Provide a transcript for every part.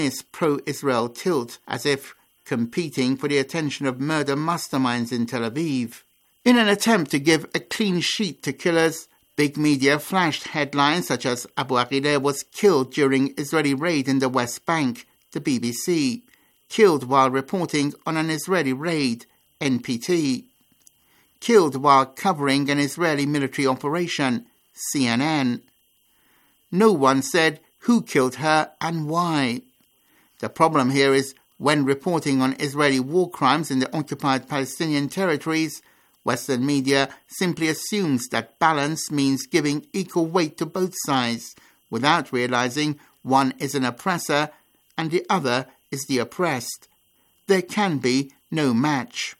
pro-Israel tilt, as if competing for the attention of murder masterminds in Tel Aviv. In an attempt to give a clean sheet to killers, big media flashed headlines such as Abu Aqileh was killed during Israeli raid in the West Bank, the BBC, killed while reporting on an Israeli raid, NPT, killed while covering an Israeli military operation, CNN. No one said who killed her and why. The problem here is when reporting on Israeli war crimes in the occupied Palestinian territories, Western media simply assumes that balance means giving equal weight to both sides, without realizing one is an oppressor and the other is the oppressed. There can be no match.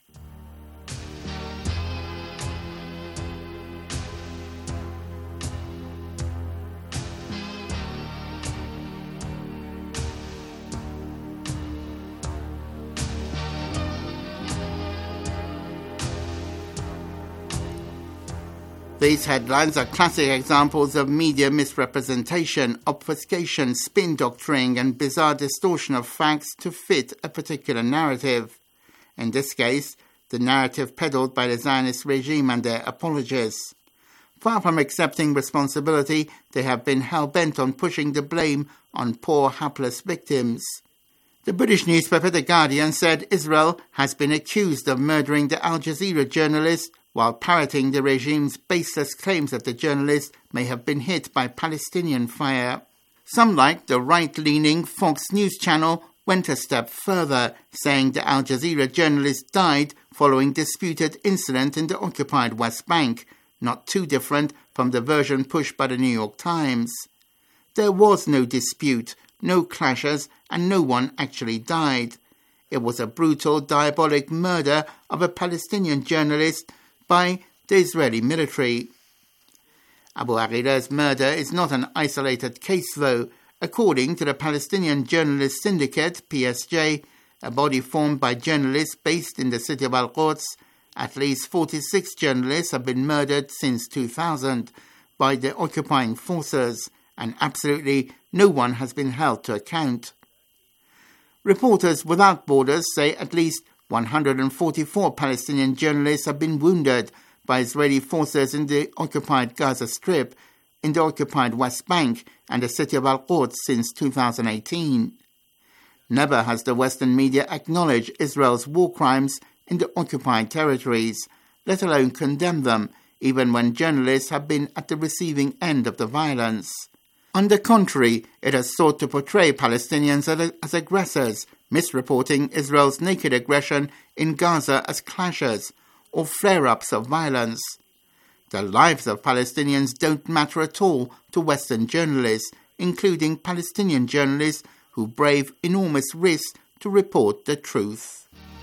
These headlines are classic examples of media misrepresentation, obfuscation, spin doctoring, and bizarre distortion of facts to fit a particular narrative. In this case, the narrative peddled by the Zionist regime and their apologists. Far from accepting responsibility, they have been hell-bent on pushing the blame on poor, hapless victims. The British newspaper The Guardian said Israel has been accused of murdering the Al Jazeera journalist while parroting the regime's baseless claims that the journalist may have been hit by Palestinian fire. Some, like the right-leaning Fox News channel, went a step further, saying the Al Jazeera journalist died following disputed incident in the occupied West Bank, not too different from the version pushed by the New York Times. There was no dispute, no clashes, and no one actually died. It was a brutal, diabolic murder of a Palestinian journalist by the Israeli military. Abu Aqileh's murder is not an isolated case, though. According to the Palestinian Journalist Syndicate, PSJ, a body formed by journalists based in the city of Al-Quds, at least 46 journalists have been murdered since 2000 by the occupying forces, and absolutely no one has been held to account. Reporters Without Borders say at least 144 Palestinian journalists have been wounded by Israeli forces in the occupied Gaza Strip, in the occupied West Bank and the city of Al-Quds since 2018. Never has the Western media acknowledged Israel's war crimes in the occupied territories, let alone condemn them, even when journalists have been at the receiving end of the violence. On the contrary, it has sought to portray Palestinians as aggressors, misreporting Israel's naked aggression in Gaza as clashes or flare-ups of violence. The lives of Palestinians don't matter at all to Western journalists, including Palestinian journalists who brave enormous risks to report the truth.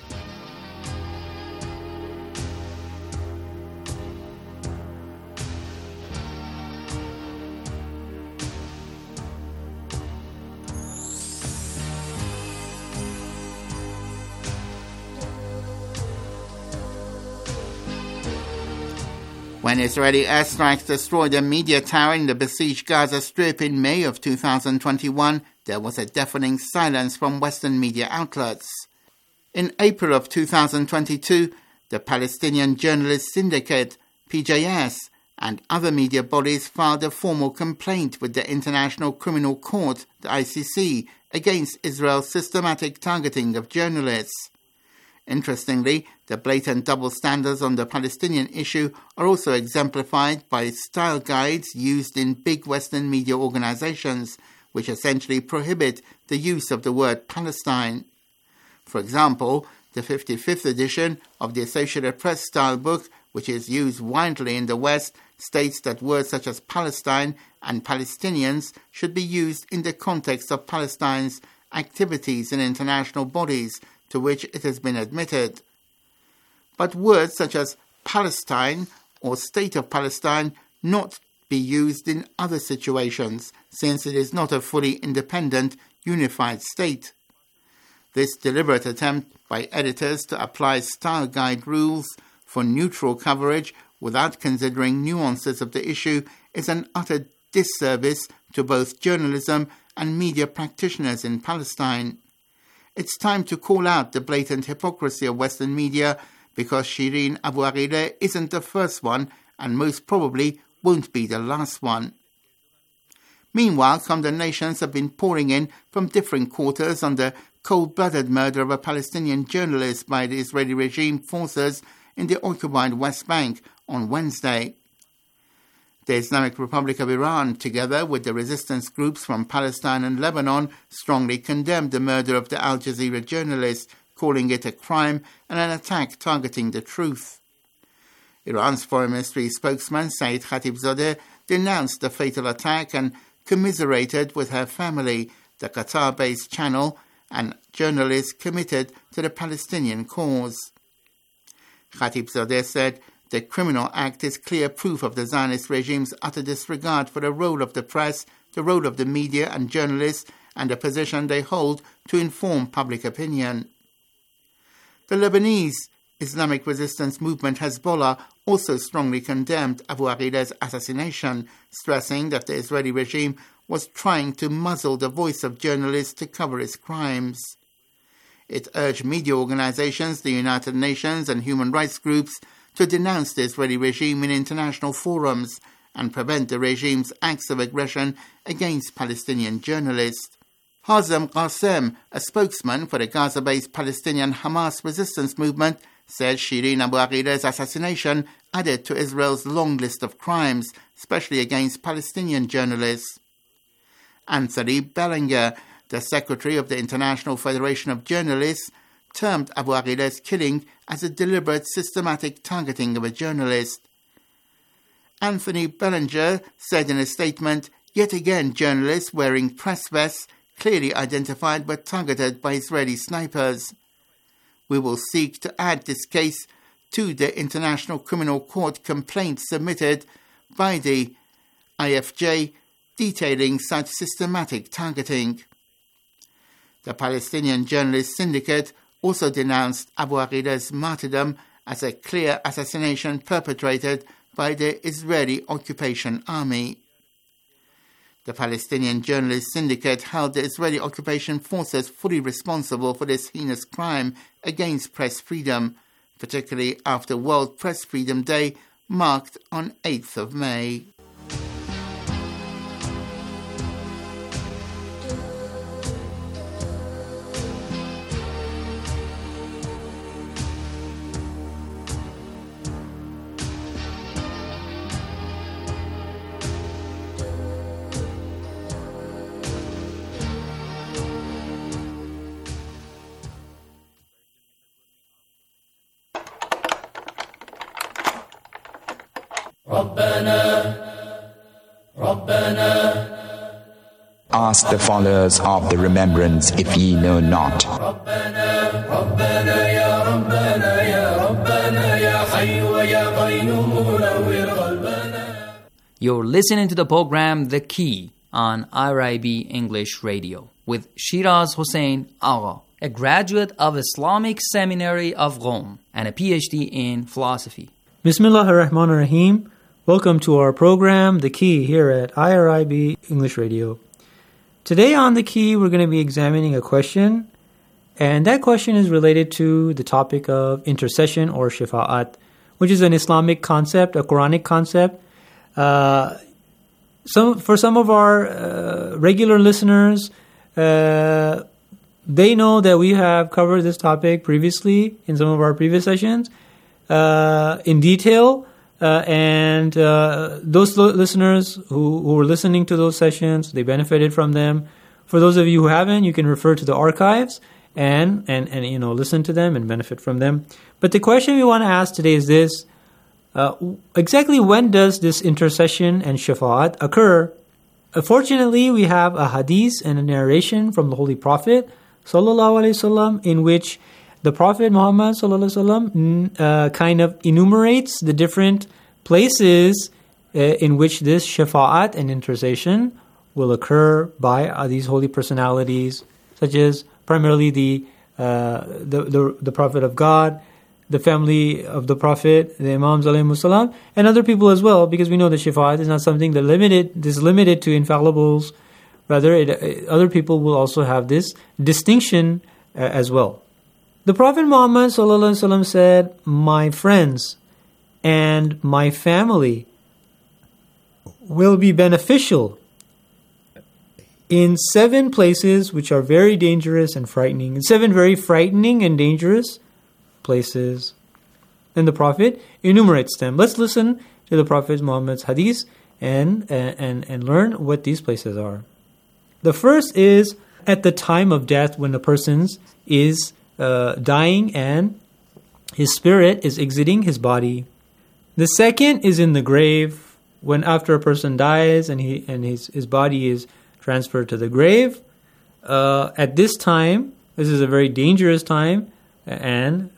When Israeli airstrikes destroyed a media tower in the besieged Gaza Strip in May of 2021, there was a deafening silence from Western media outlets. In April of 2022, the Palestinian Journalist Syndicate, PJS, and other media bodies filed a formal complaint with the International Criminal Court, the ICC, against Israel's systematic targeting of journalists. Interestingly, the blatant double standards on the Palestinian issue are also exemplified by style guides used in big Western media organizations, which essentially prohibit the use of the word Palestine. For example, the 55th edition of the Associated Press style book, which is used widely in the West, states that words such as Palestine and Palestinians should be used in the context of Palestine's activities in international bodies to which it has been admitted. But words such as Palestine or State of Palestine not be used in other situations, since it is not a fully independent, unified state. This deliberate attempt by editors to apply style guide rules for neutral coverage without considering nuances of the issue is an utter disservice to both journalism and media practitioners in Palestine. It's time to call out the blatant hypocrisy of Western media because Shireen Abu Akleh isn't the first one and most probably won't be the last one. Meanwhile, condemnations have been pouring in from different quarters on the cold-blooded murder of a Palestinian journalist by the Israeli regime forces in the occupied West Bank on Wednesday. The Islamic Republic of Iran, together with the resistance groups from Palestine and Lebanon, strongly condemned the murder of the Al Jazeera journalist, calling it a crime and an attack targeting the truth. Iran's Foreign Ministry spokesman Saeed Khatibzadeh denounced the fatal attack and commiserated with her family, the Qatar-based channel, and journalists committed to the Palestinian cause. Khatibzadeh said, "The criminal act is clear proof of the Zionist regime's utter disregard for the role of the press, the role of the media and journalists, and the position they hold to inform public opinion." The Lebanese Islamic resistance movement Hezbollah also strongly condemned Abu Akleh's assassination, stressing that the Israeli regime was trying to muzzle the voice of journalists to cover its crimes. It urged media organizations, the United Nations and human rights groups to denounce the Israeli regime in international forums and prevent the regime's acts of aggression against Palestinian journalists. Hazem Qassem, a spokesman for the Gaza-based Palestinian Hamas resistance movement, said Shireen Abu Akleh's assassination added to Israel's long list of crimes, especially against Palestinian journalists. Anthony Bellinger, the secretary of the International Federation of Journalists, termed Abu Akleh's killing as a deliberate, systematic targeting of a journalist. Anthony Bellinger said in a statement, "Yet again, journalists wearing press vests, clearly identified but targeted by Israeli snipers. We will seek to add this case to the International Criminal Court complaint submitted by the IFJ detailing such systematic targeting." The Palestinian Journalist Syndicate also denounced Abu Akleh's martyrdom as a clear assassination perpetrated by the Israeli occupation army. The Palestinian Journalist Syndicate held the Israeli occupation forces fully responsible for this heinous crime against press freedom, particularly after World Press Freedom Day marked on 8th of May. Ask the followers of the remembrance if ye know not. You're listening to the program The Key on IRIB English Radio with Shiraz Hossein Agha, a graduate of Islamic Seminary of Rome and a PhD in philosophy. Bismillahir Rahmanir Rahim. Welcome to our program, The Key, here at IRIB English Radio. Today on The Key, we're going to be examining a question, and that question is related to the topic of intercession or shafa'at, which is an Islamic concept, a Quranic concept. For some of our regular listeners, they know that we have covered this topic previously in some of our previous sessions in detail. And those listeners who were listening to those sessions, they benefited from them. For those of you who haven't, you can refer to the archives and listen to them and benefit from them. But the question we want to ask today is this: exactly when does this intercession and shafa'at occur? Fortunately, we have a hadith and a narration from the Holy Prophet sallallahu alaihi wasallam, in which the Prophet Muhammad sallallahu alaihi wasallam kind of enumerates the different places in which this shafa'at and intercession will occur by these holy personalities, such as primarily the Prophet of God, the family of the Prophet, the Imams alayhimus salam, and other people as well, because we know that shafa'at is not something that is limited to infallibles Rather, other people will also have this distinction as well. The Prophet Muhammad ﷺ said, "My friends and my family will be beneficial in 7 places which are very dangerous and frightening." In 7 very frightening and dangerous places. And the Prophet enumerates them. Let's listen to the Prophet Muhammad's hadith and learn what these places are. The first is at the time of death, when a person is dying and his spirit is exiting his body. The second is in the grave, when after a person dies and his body is transferred to the grave. At this time, this is a very dangerous time, and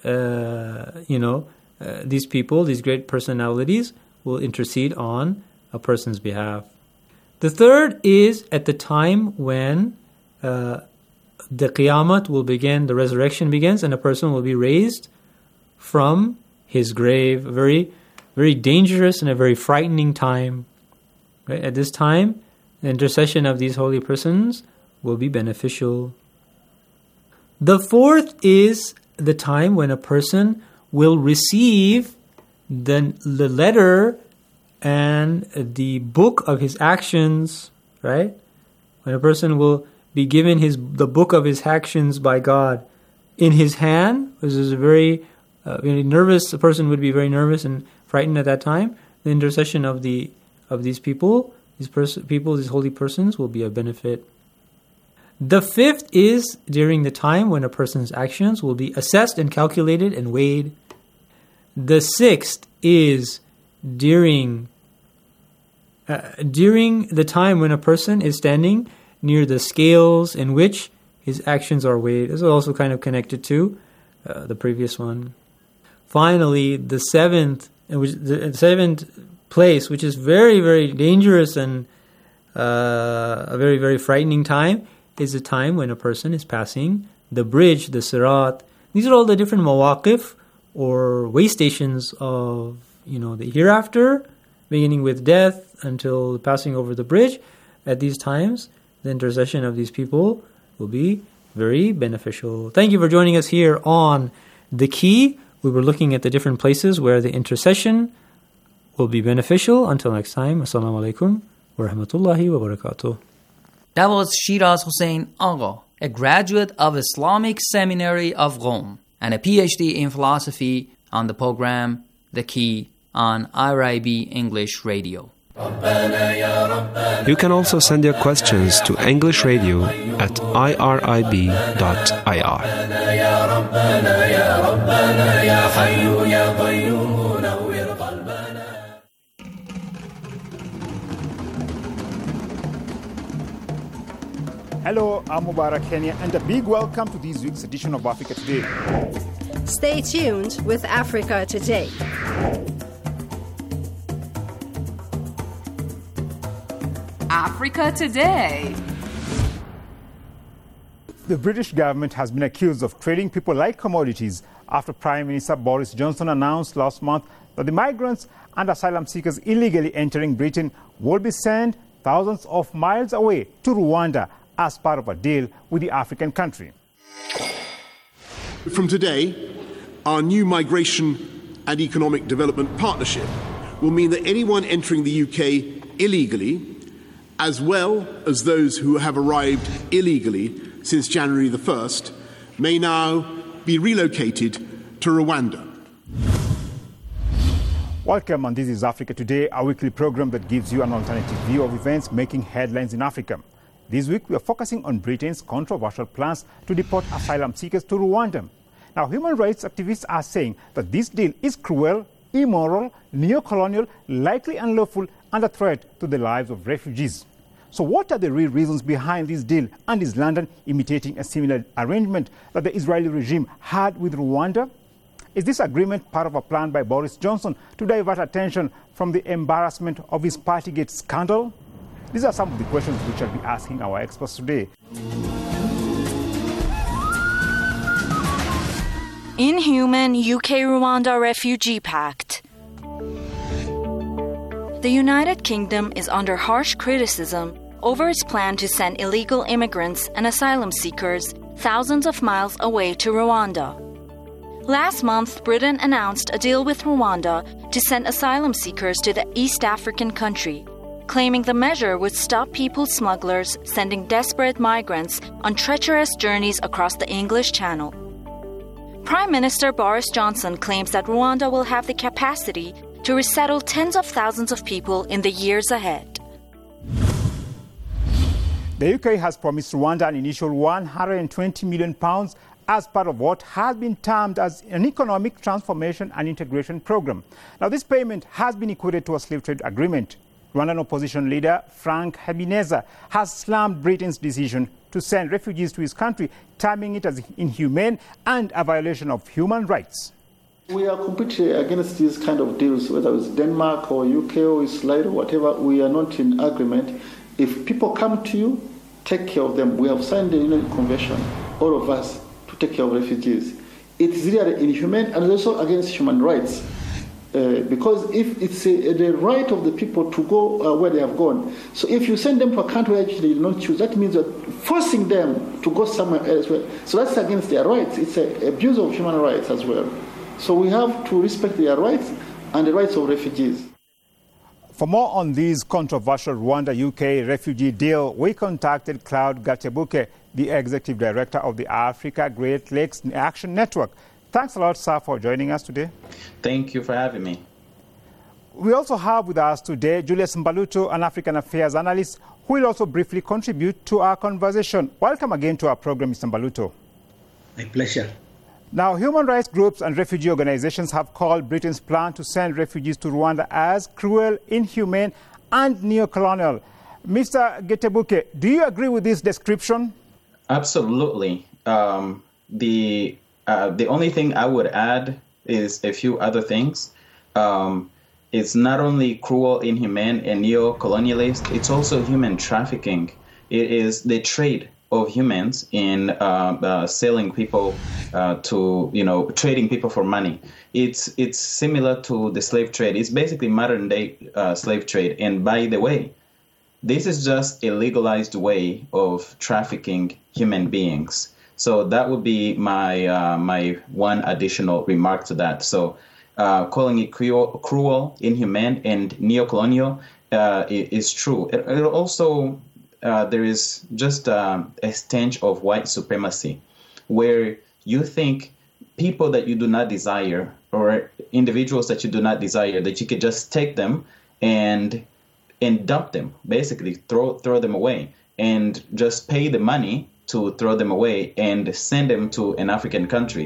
these people, these great personalities, will intercede on a person's behalf. The third is at the time when the Qiyamah will begin, the resurrection begins, and a person will be raised from his grave. A very, very dangerous and a very frightening time. Right? At this time, the intercession of these holy persons will be beneficial. The fourth is the time when a person will receive the letter and the book of his actions, right? When a person will be given the book of his actions by God in his hand, which is a very nervous. A person would be very nervous and frightened at that time. The intercession of these people, these holy persons, will be a benefit. The fifth is during the time when a person's actions will be assessed and calculated and weighed. The sixth is during the time when a person is standing near the scales in which his actions are weighed. This is also kind of connected to the previous one. Finally, the seventh place, which is very, very dangerous and a very, very frightening time, is the time when a person is passing the bridge, the Sirat. These are all the different mawaqif or way stations of the hereafter, beginning with death until passing over the bridge. At these times, the intercession of these people will be very beneficial. Thank you for joining us here on The Key. We were looking at the different places where the intercession will be beneficial. Until next time, Assalamu alaikum wa rahmatullahi wa barakatuh. That was Shiraz Hussain Agha, a graduate of Islamic Seminary of Rome and a PhD in philosophy, on the program The Key on IRIB English Radio. You can also send your questions to English Radio at irib.ir. Hello, I'm Mubarak Kenya, and a big welcome to this week's edition of Africa Today. Stay tuned with Africa Today. Africa Today. The British government has been accused of trading people like commodities after Prime Minister Boris Johnson announced last month that the migrants and asylum seekers illegally entering Britain will be sent thousands of miles away to Rwanda as part of a deal with the African country. From today, our new migration and economic development partnership will mean that anyone entering the UK illegally, as well as those who have arrived illegally since January the 1st, may now be relocated to Rwanda. Welcome, and this is Africa Today, a weekly program that gives you an alternative view of events making headlines in Africa. This week, we are focusing on Britain's controversial plans to deport asylum seekers to Rwanda. Now, human rights activists are saying that this deal is cruel, immoral, neo-colonial, likely unlawful, and a threat to the lives of refugees. So what are the real reasons behind this deal, and is London imitating a similar arrangement that the Israeli regime had with Rwanda? Is this agreement part of a plan by Boris Johnson to divert attention from the embarrassment of his Partygate scandal? These are some of the questions which I'll be asking our experts today. Inhuman UK-Rwanda Refugee Pact. The United Kingdom is under harsh criticism over its plan to send illegal immigrants and asylum seekers thousands of miles away to Rwanda. Last month, Britain announced a deal with Rwanda to send asylum seekers to the East African country, claiming the measure would stop people smugglers sending desperate migrants on treacherous journeys across the English Channel. Prime Minister Boris Johnson claims that Rwanda will have the capacity to resettle tens of thousands of people in the years ahead. The UK has promised Rwanda an initial £120 million as part of what has been termed as an economic transformation and integration program. Now, this payment has been equated to a slave trade agreement. Rwandan opposition leader Frank Habineza has slammed Britain's decision to send refugees to his country, terming it as inhumane and a violation of human rights. We are completely against these kind of deals, whether it's Denmark or UK or Israel or whatever. We are not in agreement. If people come to you, take care of them. We have signed the UN Convention, all of us, to take care of refugees. It's really inhumane and also against human rights. Because if it's the right of the people to go where they have gone. So if you send them to a country where they did not choose, that means you're forcing them to go somewhere elsewhere. So that's against their rights. It's an abuse of human rights as well. So we have to respect their rights and the rights of refugees. For more on this controversial Rwanda-UK refugee deal, we contacted Claude Gatebuke, the Executive Director of the Africa Great Lakes Action Network. Thanks a lot, sir, for joining us today. Thank you for having me. We also have with us today Julius Mbaluto, an African affairs analyst, who will also briefly contribute to our conversation. Welcome again to our program, Mr. Mbaluto. My pleasure. Now, human rights groups and refugee organizations have called Britain's plan to send refugees to Rwanda as cruel, inhumane, and neo-colonial. Mr. Getebuke, do you agree with this description? Absolutely. The only thing I would add is a few other things. It's not only cruel, inhumane, and neo-colonialist, it's also human trafficking. It is the trade of humans in selling people trading people for money. It's similar to the slave trade. It's basically modern day slave trade. And by the way, this is just a legalized way of trafficking human beings. So that would be my my one additional remark to that. So calling it cruel, inhumane, and neo-colonial is true. It also there is just a stench of white supremacy, where you think people that you do not desire or individuals that you do not desire, that you could just take them and dump them, basically throw them away and just pay the money to throw them away and send them to an African country.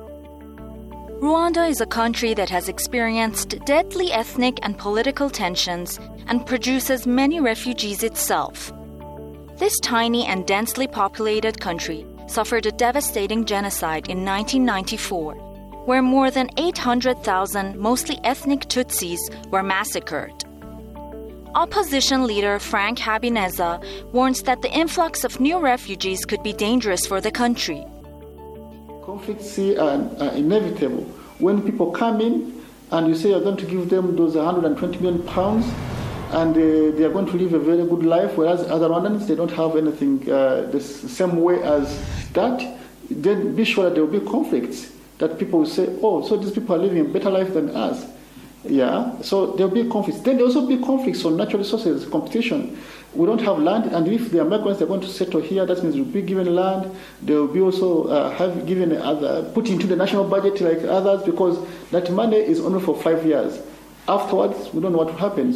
Rwanda is a country that has experienced deadly ethnic and political tensions and produces many refugees itself. This tiny and densely populated country suffered a devastating genocide in 1994, where more than 800,000 mostly ethnic Tutsis were massacred. Opposition leader Frank Habineza warns that the influx of new refugees could be dangerous for the country. Conflicts are inevitable. When people come in and you say you're going to give them those £120 million and they are going to live a very good life, whereas other Rwandans, they don't have anything the same way as that, then be sure that there will be conflicts, that people will say, oh, so these people are living a better life than us. Yeah, so there will be conflicts. Then there will also be conflicts on natural resources, competition. We don't have land, and if the Americans are going to settle here, that means we'll be given land. They will be also put into the national budget like others, because that money is only for 5 years. Afterwards, we don't know what will happen.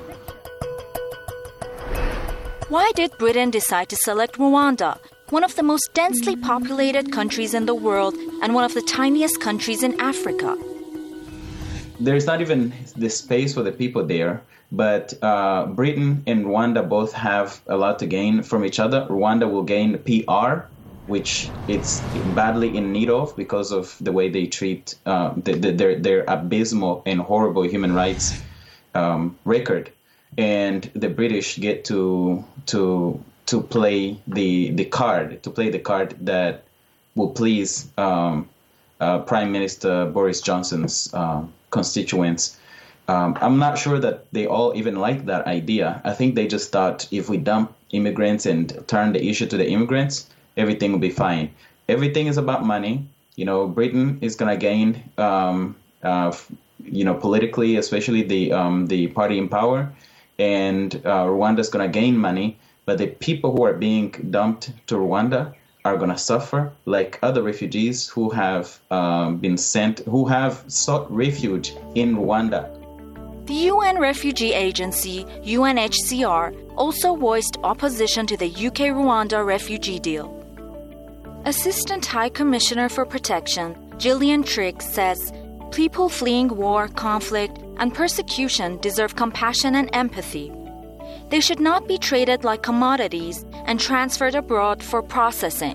Why did Britain decide to select Rwanda, one of the most densely populated countries in the world and one of the tiniest countries in Africa? There's not even the space for the people there, but Britain and Rwanda both have a lot to gain from each other. Rwanda will gain PR, which it's badly in need of because of the way they treat their abysmal and horrible human rights record. And the British get to play the card that will please Prime Minister Boris Johnson's constituents. I'm not sure that they all even like that idea. I think they just thought if we dump immigrants and turn the issue to the immigrants, everything will be fine. Everything is about money. Britain is going to gain, politically, especially the party in power, and Rwanda is going to gain money. But the people who are being dumped to Rwanda are going to suffer like other refugees who have who have sought refuge in Rwanda. The UN Refugee Agency, UNHCR, also voiced opposition to the UK-Rwanda refugee deal. Assistant High Commissioner for Protection, Gillian Triggs, says people fleeing war, conflict, and persecution deserve compassion and empathy. They should not be treated like commodities and transferred abroad for processing.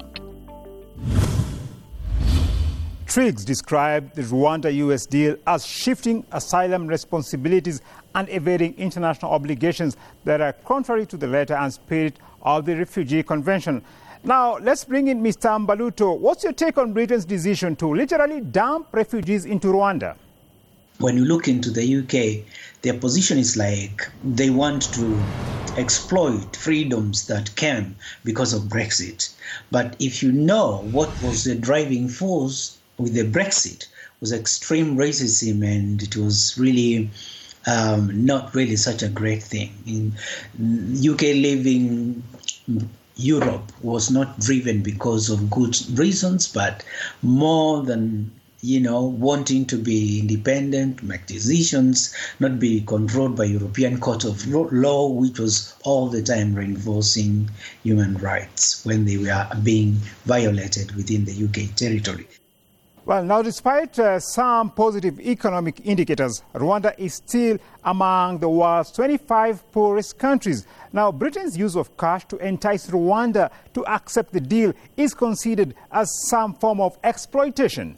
Triggs described the Rwanda-US deal as shifting asylum responsibilities and evading international obligations that are contrary to the letter and spirit of the Refugee Convention. Now, let's bring in Mr. Mbaluto. What's your take on Britain's decision to literally dump refugees into Rwanda? When you look into the UK, their position is like they want to exploit freedoms that came because of Brexit. But if you know what was the driving force with the Brexit, was extreme racism, and it was really not really such a great thing. In UK leaving Europe was not driven because of good reasons, but more than wanting to be independent, make decisions, not be controlled by European Court of Law, which was all the time reinforcing human rights when they were being violated within the UK territory. Well, now, despite some positive economic indicators, Rwanda is still among the world's 25 poorest countries. Now, Britain's use of cash to entice Rwanda to accept the deal is considered as some form of exploitation.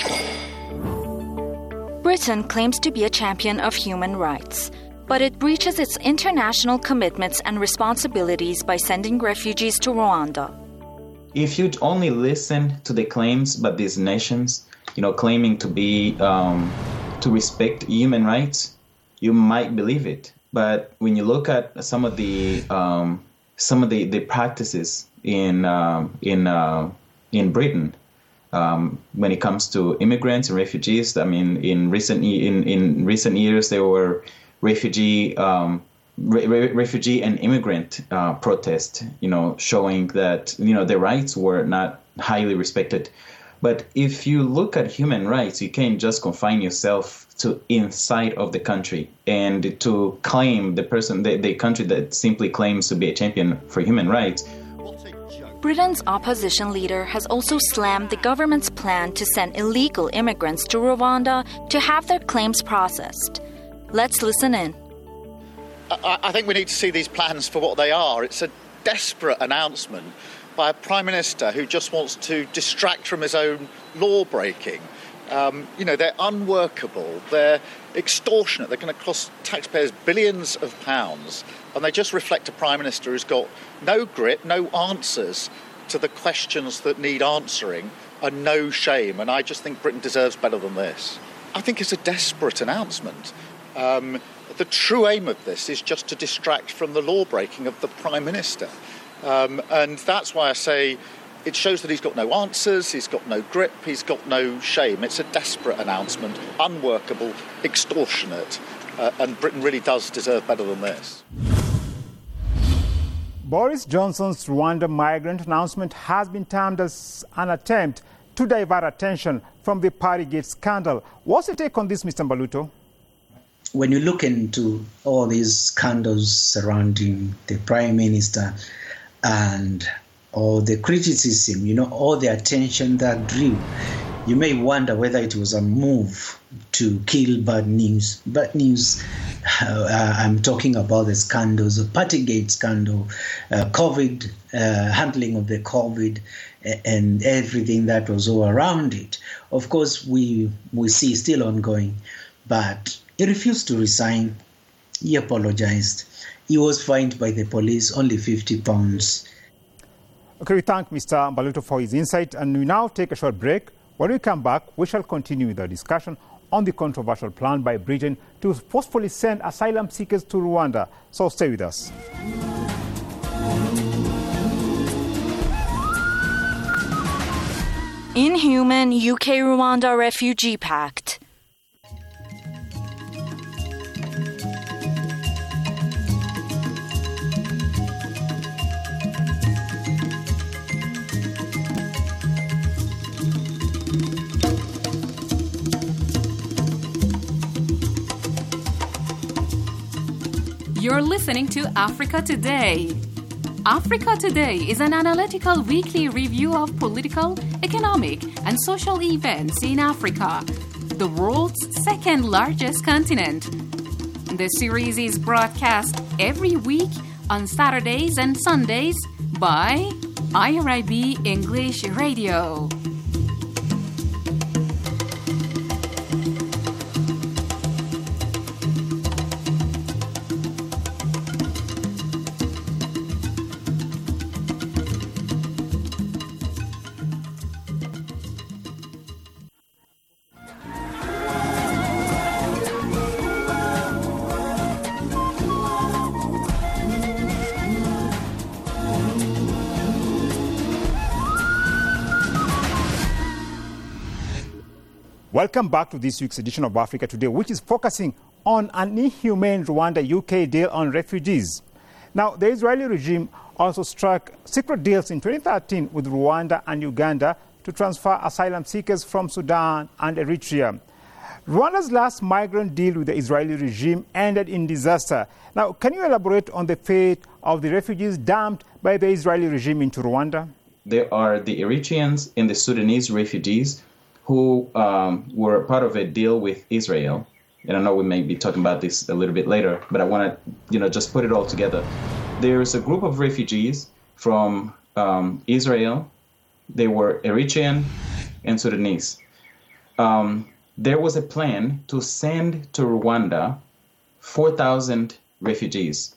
Britain claims to be a champion of human rights, but it breaches its international commitments and responsibilities by sending refugees to Rwanda. If you'd only listen to the claims by these nations, claiming to be to respect human rights, you might believe it. But when you look at some of the practices in Britain, when it comes to immigrants and refugees, I mean, in recent years there were refugee and immigrant protest, showing that, their rights were not highly respected. But if you look at human rights, you can't just confine yourself to inside of the country and to claim the country that simply claims to be a champion for human rights. Britain's opposition leader has also slammed the government's plan to send illegal immigrants to Rwanda to have their claims processed. Let's listen in. I think we need to see these plans for what they are. It's a desperate announcement by a Prime Minister who just wants to distract from his own law-breaking. They're unworkable, they're extortionate, they're going to cost taxpayers billions of pounds, and they just reflect a Prime Minister who's got no grit, no answers to the questions that need answering, and no shame. And I just think Britain deserves better than this. I think it's a desperate announcement. The true aim of this is just to distract from the law-breaking of the Prime Minister. And that's why I say it shows that he's got no answers, he's got no grip, he's got no shame. It's a desperate announcement, unworkable, extortionate, and Britain really does deserve better than this. Boris Johnson's Rwanda migrant announcement has been termed as an attempt to divert attention from the Partygate scandal. What's your take on this, Mr. Mbaluto? When you look into all these scandals surrounding the Prime Minister and all the criticism, all the attention that drew, you may wonder whether it was a move to kill bad news. Bad news, I'm talking about the scandals, the Partygate scandal, COVID, handling of the COVID, and everything that was all around it. Of course, we see still ongoing, but he refused to resign. He apologized. He was fined by the police only £50. Okay, we thank Mr. Mbaluto for his insight, and we now take a short break. When we come back, we shall continue with our discussion on the controversial plan by Britain to forcefully send asylum seekers to Rwanda. So stay with us. Inhuman UK-Rwanda Refugee Pact. You're listening to Africa Today. Africa Today is an analytical weekly review of political, economic, and social events in Africa, the world's second largest continent. The series is broadcast every week on Saturdays and Sundays by IRIB English Radio. Welcome back to this week's edition of Africa Today, which is focusing on an inhumane Rwanda-UK deal on refugees. Now, the Israeli regime also struck secret deals in 2013 with Rwanda and Uganda to transfer asylum seekers from Sudan and Eritrea. Rwanda's last migrant deal with the Israeli regime ended in disaster. Now, can you elaborate on the fate of the refugees dumped by the Israeli regime into Rwanda? There are the Eritreans and the Sudanese refugees who were part of a deal with Israel. And I know we may be talking about this a little bit later, but I want to, just put it all together. There's a group of refugees from Israel. They were Eritrean and Sudanese. There was a plan to send to Rwanda 4,000 refugees,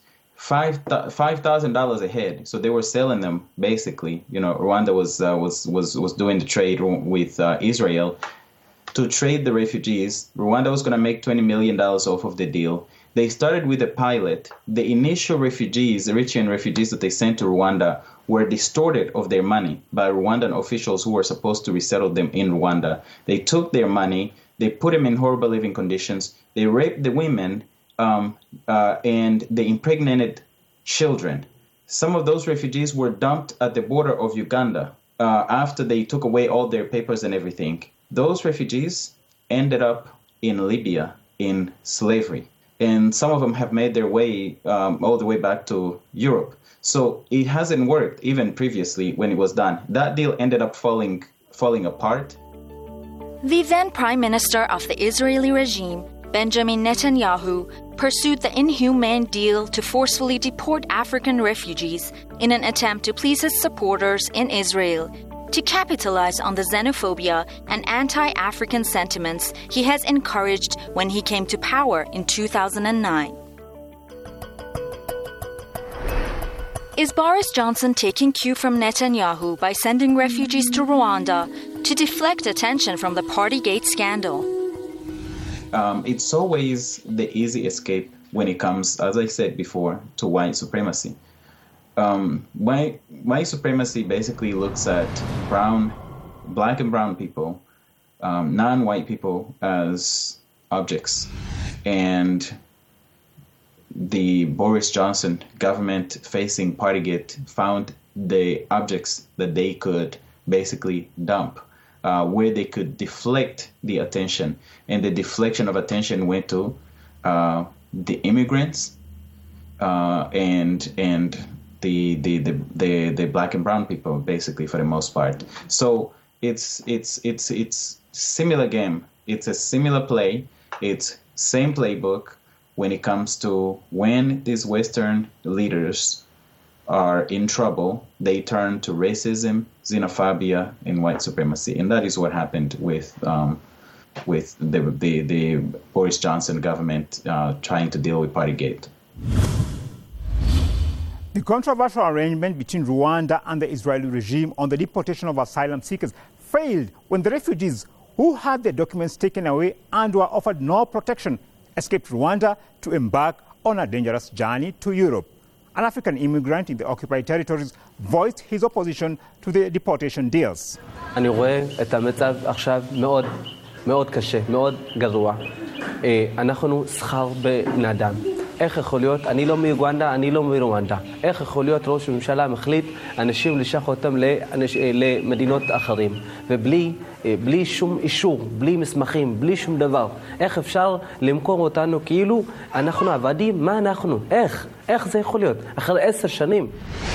$5,000 a head. So they were selling them basically. Rwanda was doing the trade with Israel to trade the refugees. Rwanda was going to make $20 million off of the deal. They started with a pilot. The initial refugees, Eritrean refugees that they sent to Rwanda, were distorted of their money by Rwandan officials who were supposed to resettle them in Rwanda. They took their money, they put them in horrible living conditions, they raped the women, and they impregnated children. Some of those refugees were dumped at the border of Uganda after they took away all their papers and everything. Those refugees ended up in Libya in slavery. And some of them have made their way all the way back to Europe. So it hasn't worked even previously when it was done. That deal ended up falling apart. The then Prime Minister of the Israeli regime, Benjamin Netanyahu, pursued the inhumane deal to forcefully deport African refugees in an attempt to please his supporters in Israel, to capitalize on the xenophobia and anti-African sentiments he has encouraged when he came to power in 2009. Is Boris Johnson taking cue from Netanyahu by sending refugees to Rwanda to deflect attention from the Partygate scandal? It's always the easy escape when it comes, as I said before, to white supremacy. White supremacy basically looks at black and brown people, non-white people as objects. And the Boris Johnson government facing Partygate found the objects that they could basically dump, where they could deflect the attention. And the deflection of attention went to the immigrants and the black and brown people, basically, for the most part. So it's similar game. It's a similar play. It's same playbook when it comes to when these Western leaders are in trouble, they turn to racism, xenophobia, and white supremacy, and that is what happened with the Boris Johnson government trying to deal with Partygate. The controversial arrangement between Rwanda and the Israeli regime on the deportation of asylum seekers failed when the refugees who had their documents taken away and were offered no protection, escaped Rwanda to embark on a dangerous journey to Europe. An African immigrant in the occupied territories voiced his opposition to the deportation deals. אני רואה את המצב עכשיו מאוד מאוד קשה, מאוד גרוע. אנחנו שכר בני אדם. איך יכול להיות, אני לא מאוגנדה, אני לא מרואנדה. איך יכול להיות ראש הממשלה מחליט אנשים לשלוח אותם למדינות אחרים, ובלי שום אישור, בלי מסמכים, בלי שום דבר. איך אפשר למכור אותנו כאילו אנחנו עבדים? מה אנחנו? איך זה יכול להיות? אחרי 10 שנים.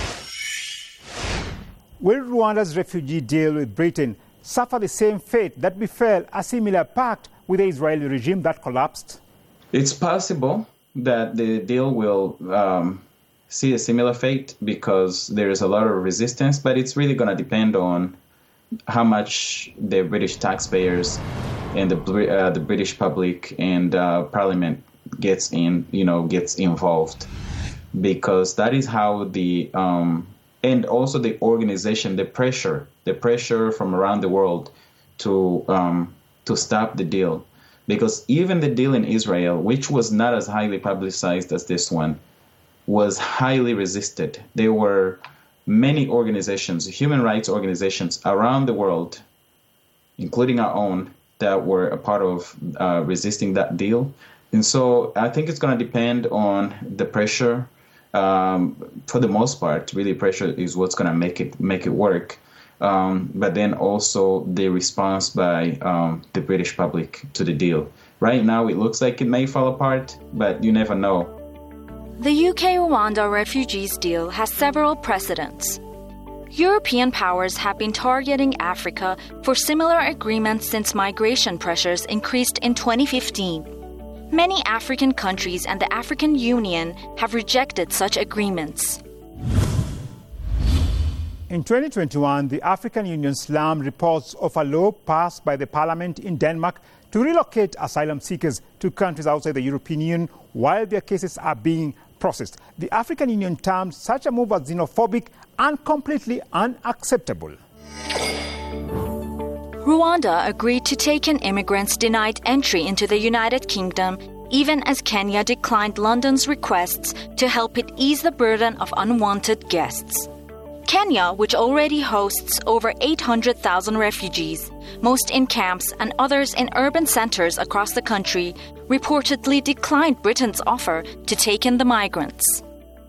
Will Rwanda's refugee deal with Britain suffer the same fate that befell a similar pact with the Israeli regime that collapsed? It's possible that the deal will see a similar fate because there is a lot of resistance, but it's really going to depend on how much the British taxpayers and the British public and Parliament gets involved, because that is how the and also the organization, the pressure from around the world to stop the deal. Because even the deal in Israel, which was not as highly publicized as this one, was highly resisted. There were many organizations, human rights organizations around the world, including our own, that were a part of resisting that deal. And so I think it's going to depend on the pressure. For the most part, really pressure is what's going to make it work. But then also the response by the British public to the deal. Right now, it looks like it may fall apart, but you never know. The UK-Rwanda refugees deal has several precedents. European powers have been targeting Africa for similar agreements since migration pressures increased in 2015. Many African countries and the African Union have rejected such agreements. In 2021, the African Union slammed reports of a law passed by the parliament in Denmark to relocate asylum seekers to countries outside the European Union while their cases are being processed. The African Union termed such a move as xenophobic and completely unacceptable. Rwanda agreed to take in immigrants denied entry into the United Kingdom, even as Kenya declined London's requests to help it ease the burden of unwanted guests. Kenya, which already hosts over 800,000 refugees, most in camps and others in urban centers across the country, reportedly declined Britain's offer to take in the migrants.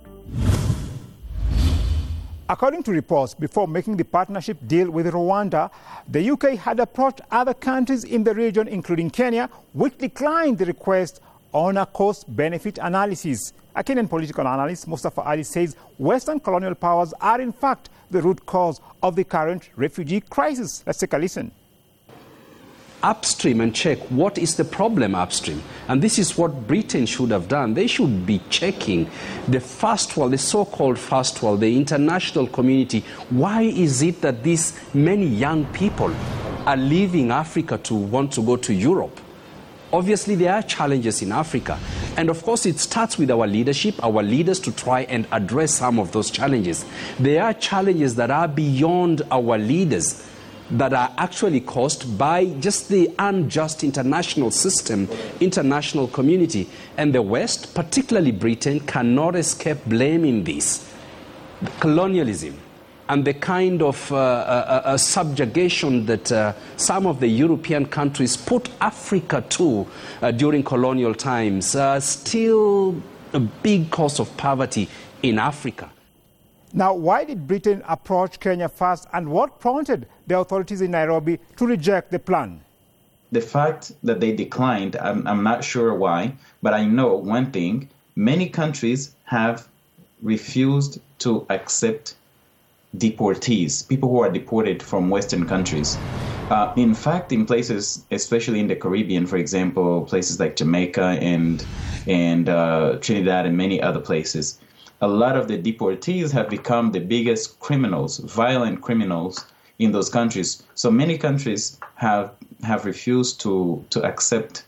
According to reports, before making the partnership deal with Rwanda, the UK had approached other countries in the region, including Kenya, which declined the request on a cost-benefit analysis. A Kenyan political analyst, Mustafa Ali, says Western colonial powers are in fact the root cause of the current refugee crisis. Let's take a listen. Upstream and check what is the problem upstream. And this is what Britain should have done. They should be checking the first world, the so-called first world, the international community. Why is it that these many young people are leaving Africa to want to go to Europe? Obviously, there are challenges in Africa. And of course, it starts with our leadership, our leaders to try and address some of those challenges. There are challenges that are beyond our leaders, that are actually caused by just the unjust international system, international community. And the West, particularly Britain, cannot escape blaming this. The colonialism and the kind of subjugation that some of the European countries put Africa to during colonial times are still a big cause of poverty in Africa. Now, why did Britain approach Kenya first, and what prompted the authorities in Nairobi to reject the plan? The fact that they declined, I'm not sure why, but I know one thing: many countries have refused to accept deportees, people who are deported from Western countries. In fact, in places, especially in the Caribbean, for example, places like Jamaica and Trinidad and many other places, a lot of the deportees have become the biggest criminals, violent criminals in those countries. So many countries have refused to accept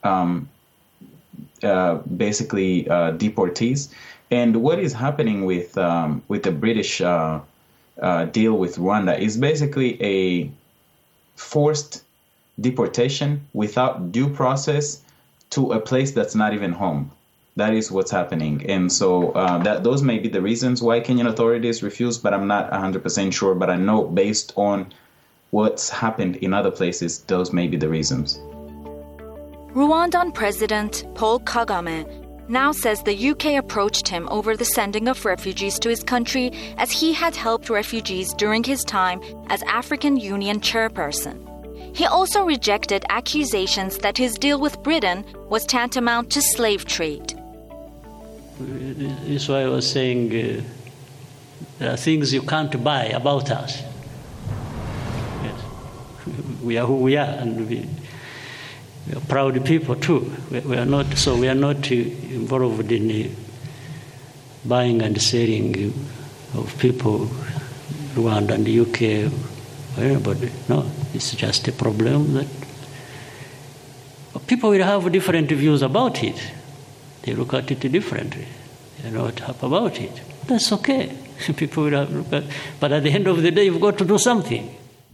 basically deportees. And what is happening with the British deal with Rwanda is basically a forced deportation without due process to a place that's not even home. That is what's happening. And so those may be the reasons why Kenyan authorities refuse, but I'm not 100% sure. But I know based on what's happened in other places, those may be the reasons. Rwandan President Paul Kagame now says the UK approached him over the sending of refugees to his country as he had helped refugees during his time as African Union chairperson. He also rejected accusations that his deal with Britain was tantamount to slave trade. This is why I was saying there are things you can't buy about us. Yes. We are who we are, and we are proud people too. We are not involved in buying and selling of people, Rwanda and the UK, or anybody. No, it's just a problem that people will have different views about it. They look at it differently. They're not happy about it. That's okay. People will look at, but at the end of the day, you've got to do something.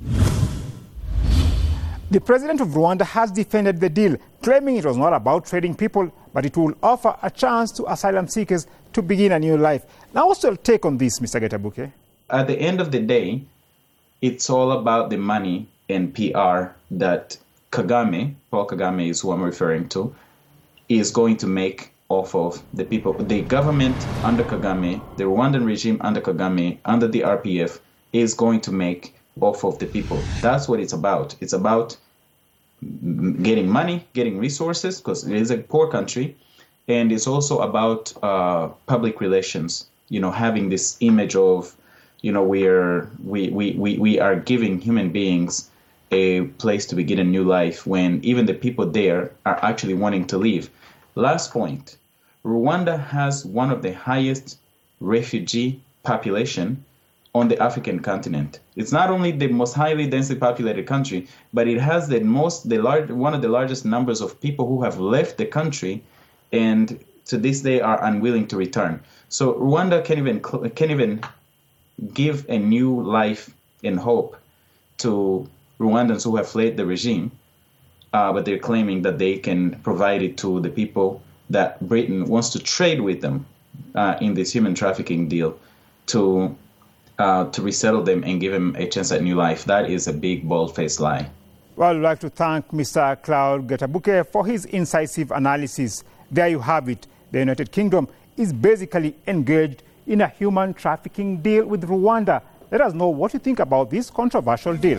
The president of Rwanda has defended the deal, claiming it was not about trading people, but it will offer a chance to asylum seekers to begin a new life. Now, what's your take on this, Mr. Getabuke? At the end of the day, it's all about the money and PR that Kagame, Paul Kagame is who I'm referring to, is going to make off of the people. The government under Kagame, the Rwandan regime under Kagame, under the RPF, is going to make off of the people. That's what it's about. It's about getting money, getting resources, because it is a poor country, and it's also about public relations. Having this image of, we are giving human beings a place to begin a new life when even the people there are actually wanting to leave. Last point, Rwanda has one of the highest refugee population on the African continent. It's not only the most highly densely populated country, but it has one of the largest numbers of people who have left the country and to this day are unwilling to return. So Rwanda can even give a new life and hope to Rwandans who have fled the regime, but they're claiming that they can provide it to the people that Britain wants to trade with them in this human trafficking deal to resettle them and give them a chance at new life. That is a big, bold-faced lie. Well, I'd like to thank Mr. Claude Getabuke for his incisive analysis. There you have it. The United Kingdom is basically engaged in a human trafficking deal with Rwanda. Let us know what you think about this controversial deal.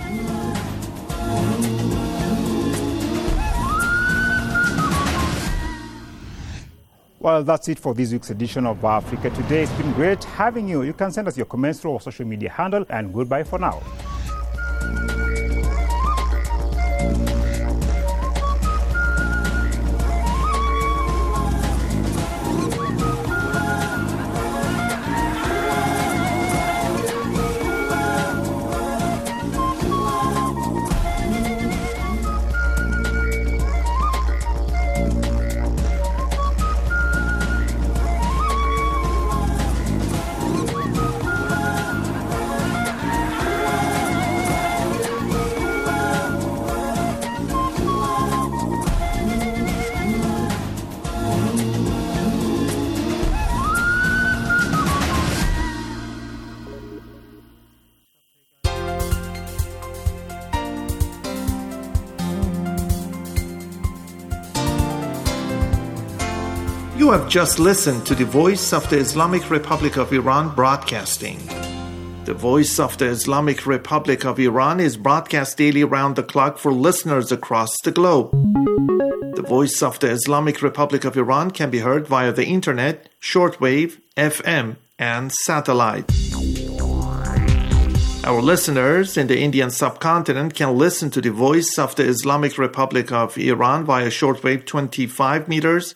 Well, that's it for this week's edition of Africa Today. It's been great having you. You can send us your comments through our social media handle, and goodbye for now. You have just listened to the Voice of the Islamic Republic of Iran broadcasting. The Voice of the Islamic Republic of Iran is broadcast daily around the clock for listeners across the globe. The Voice of the Islamic Republic of Iran can be heard via the internet, shortwave, FM, and satellite. Our listeners in the Indian subcontinent can listen to the Voice of the Islamic Republic of Iran via shortwave 25 meters,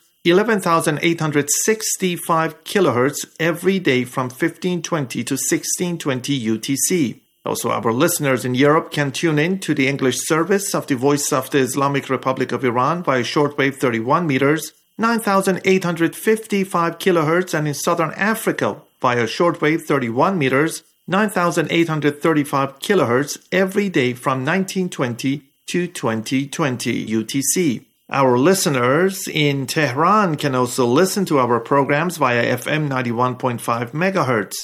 11,865 kilohertz every day from 1520 to 1620 UTC. Also, our listeners in Europe can tune in to the English service of the Voice of the Islamic Republic of Iran via shortwave 31 meters, 9,855 kilohertz, and in Southern Africa via shortwave 31 meters, 9,835 kilohertz every day from 1920 to 2020 UTC. Our listeners in Tehran can also listen to our programs via FM 91.5 MHz.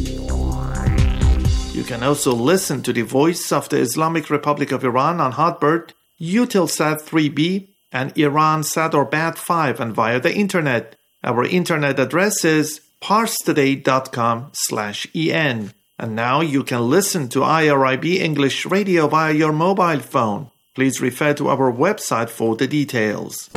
You can also listen to the Voice of the Islamic Republic of Iran on Hotbird, Eutelsat 3B, and Iransat or Bat5, and via the internet. Our internet address is parstoday.com/en. And now you can listen to IRIB English Radio via your mobile phone. Please refer to our website for the details.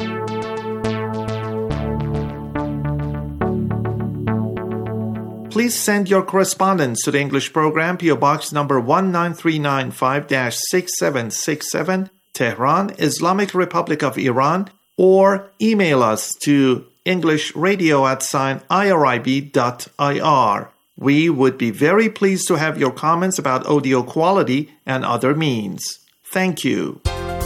Please send your correspondence to the English program, PO Box number 19395-6767, Tehran, Islamic Republic of Iran, or email us to englishradio@irib.ir. We would be very pleased to have your comments about audio quality and other means. Thank you.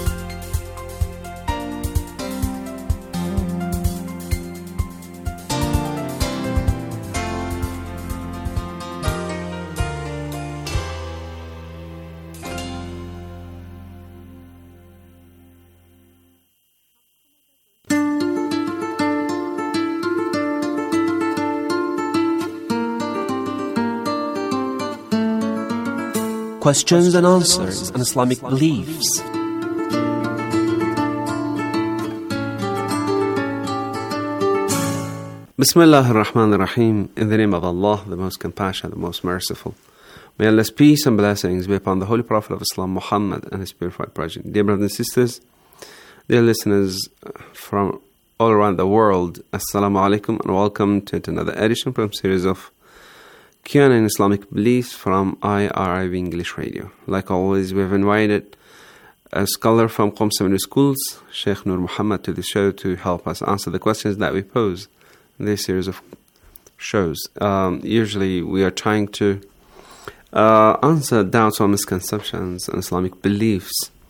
Questions and answers on Islamic beliefs. Bismillah ar-Rahman ar-Rahim. In the name of Allah, the most compassionate, the most merciful. May Allah's peace and blessings be upon the Holy Prophet of Islam, Muhammad, and his purified progeny. Dear brothers and sisters, dear listeners from all around the world, Assalamu alaikum, and welcome to another edition from series of Q&A in Islamic Beliefs from IRIB English Radio. Like always, we have invited a scholar from Qom Seminary Schools, Sheikh Nur Muhammad, to the show to help us answer the questions that we pose in this series of shows. Usually, we are trying to answer doubts or misconceptions in Islamic beliefs.